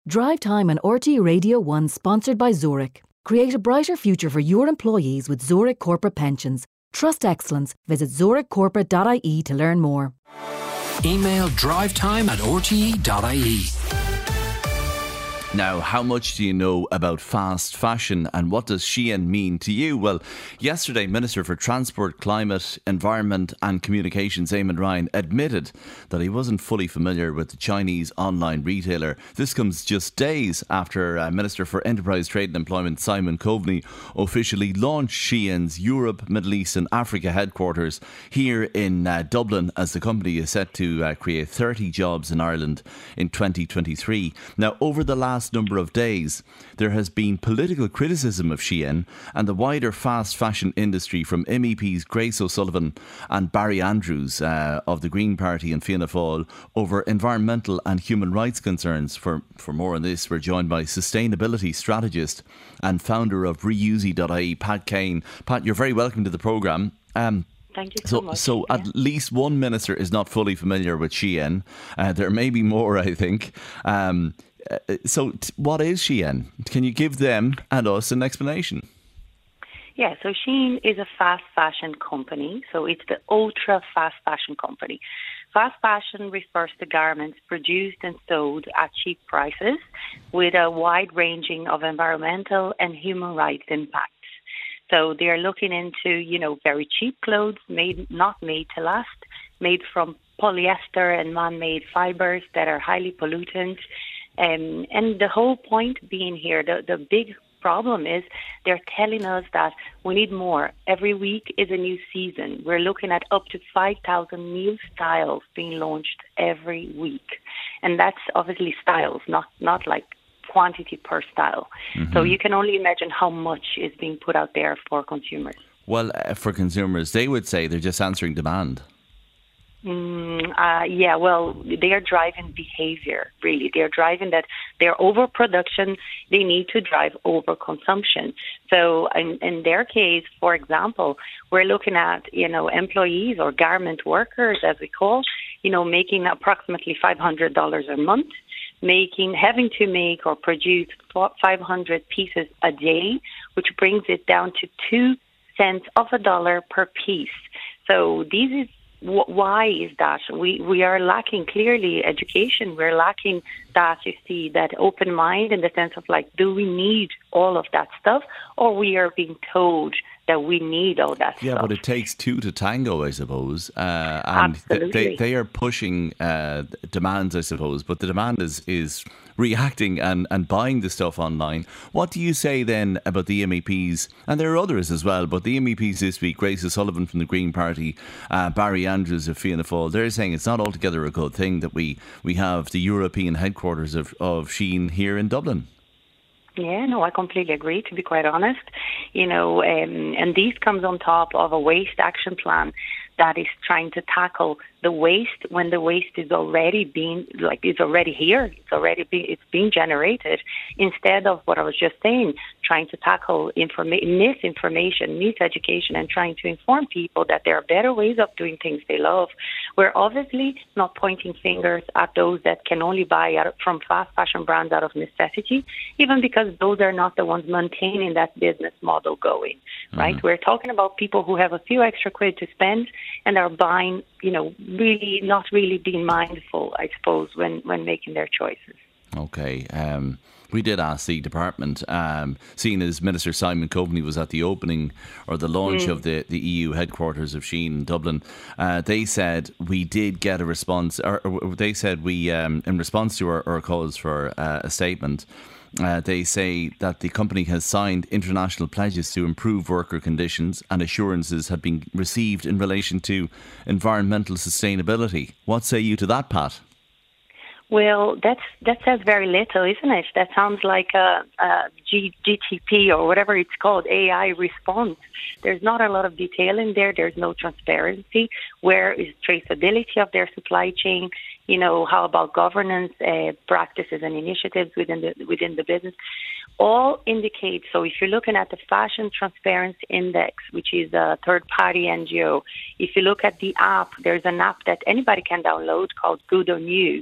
Drive Time on RTE Radio 1, sponsored by Zurich. Create a brighter future for your employees with Zurich Corporate Pensions. Trust excellence. Visit zurichcorporate.ie to learn more. Email drivetime@rte.ie. Now, how much do you know about fast fashion and what does Shein mean to you? Well, yesterday, Minister for Transport, Climate, Environment and Communications, Eamon Ryan, admitted that he wasn't fully familiar with the Chinese online retailer. This comes just days after Minister for Enterprise, Trade and Employment, Simon Coveney, officially launched Shein's Europe, Middle East and Africa headquarters here in Dublin, as the company is set to create 30 jobs in Ireland in 2023. Now, over the last number of days, there has been political criticism of Shein and the wider fast fashion industry from MEPs Grace O'Sullivan and Barry Andrews of the Green Party and Fianna Fáil over environmental and human rights concerns. For more on this, we're joined by sustainability strategist and founder of Reusey.ie, Pat Kane. Pat, you're very welcome to the programme. Thank you so much. So at least one minister is not fully familiar with Shein. There may be more, I think. What is Shein? Can you give them and us an explanation? Yeah, so Shein is a fast fashion company. So it's the ultra fast fashion company. Fast fashion refers to garments produced and sold at cheap prices with a wide ranging of environmental and human rights impacts. So they are looking into, very cheap clothes not made to last, made from polyester and man-made fibers that are highly pollutant. And the whole point being here, the big problem is they're telling us that we need more. Every week is a new season. We're looking at up to 5,000 new styles being launched every week. And that's obviously styles, not like quantity per style. Mm-hmm. So you can only imagine how much is being put out there for consumers. Well, for consumers, they would say they're just answering demand. Well, they are driving behavior, really. They're driving that their overproduction, they need to drive overconsumption. So in their case, for example, we're looking at, employees or garment workers, as we call, making approximately $500 a month, having to make or produce 500 pieces a day, which brings it down to 2 cents of a dollar per piece. So why is that? We are lacking clearly education. We're lacking that open mind in the sense of do we need all of that stuff, or we are being told that we need all that stuff. Yeah, but it takes two to tango, I suppose. And Absolutely. They are pushing demands, I suppose, but the demand is reacting and buying the stuff online. What do you say then about the MEPs? And there are others as well, but the MEPs this week, Grace O'Sullivan from the Green Party, Barry Andrews of Fianna Fáil, they're saying it's not altogether a good thing that we have the European headquarters of Shein here in Dublin. Yeah, no, I completely agree, to be quite honest. And this comes on top of a waste action plan that is trying to tackle the waste when the waste is already it's already here, it's being generated, instead of what I was just saying, trying to tackle misinformation, miseducation, and trying to inform people that there are better ways of doing things they love. We're obviously not pointing fingers at those that can only buy from fast fashion brands out of necessity, even because those are not the ones maintaining that business model going, right? Mm-hmm. We're talking about people who have a few extra quid to spend and are buying, really not really being mindful, I suppose, when making their choices. Okay. We did ask the department, seeing as Minister Simon Coveney was at the opening or the launch of the EU headquarters of Shein in Dublin. They said we did get a response, or they said we, in response to our calls for a statement, they say that the company has signed international pledges to improve worker conditions and assurances have been received in relation to environmental sustainability. What say you to that, Pat? Well, that says very little, isn't it? That sounds like a GTP or whatever it's called, AI response. There's not a lot of detail in there. There's no transparency. Where is traceability of their supply chain? How about governance practices and initiatives within the business? All indicate, so if you're looking at the Fashion Transparency Index, which is a third-party NGO, if you look at the app, there's an app that anybody can download called Good On You.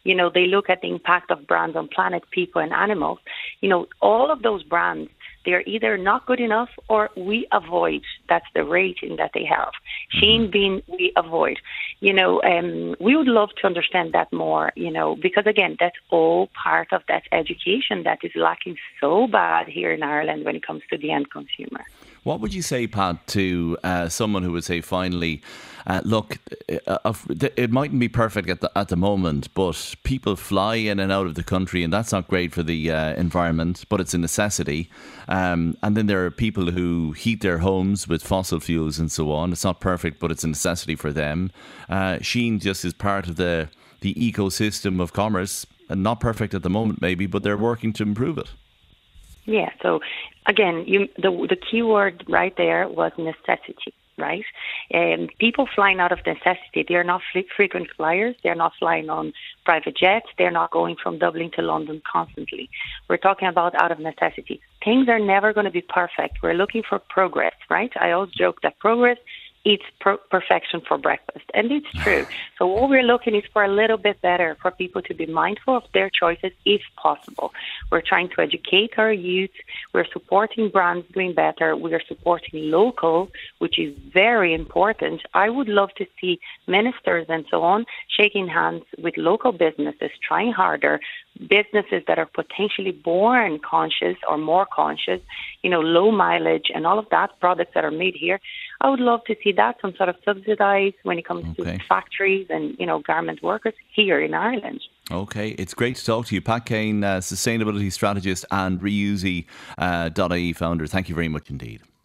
They look at the impact of brands on planet, people and animals. All of those brands, they're either not good enough or we avoid. That's the rating that they have. Shein being we avoid. We would love to understand that more, because again, that's all part of that education that is lacking so bad here in Ireland when it comes to the end consumer. What would you say, Pat, to someone who would say, finally, look, it mightn't be perfect at the moment, but people fly in and out of the country, and that's not great for the environment, but it's a necessity. And then there are people who heat their homes with fossil fuels and so on. It's not perfect, but it's a necessity for them. Shein just is part of the ecosystem of commerce, and not perfect at the moment maybe, but they're working to improve it. Yeah, so again, the key word right there was necessity, right? People flying out of necessity, they're not frequent flyers, they're not flying on private jets, they're not going from Dublin to London constantly. We're talking about out of necessity. Things are never going to be perfect. We're looking for progress, right? I always joke that progress eats perfection for breakfast. And it's true. So what we're looking is for a little bit better, for people to be mindful of their choices if possible. We're trying to educate our youth. We're supporting brands doing better. We are supporting local, which is very important. I would love to see ministers and so on shaking hands with local businesses, trying harder, businesses that are potentially born conscious or more conscious, low mileage and all of that, products that are made here. I would love to see that some sort of subsidized when it comes to factories and, garment workers here in Ireland. Okay, it's great to talk to you. Pat Kane, sustainability strategist and Reusey.ie founder. Thank you very much indeed.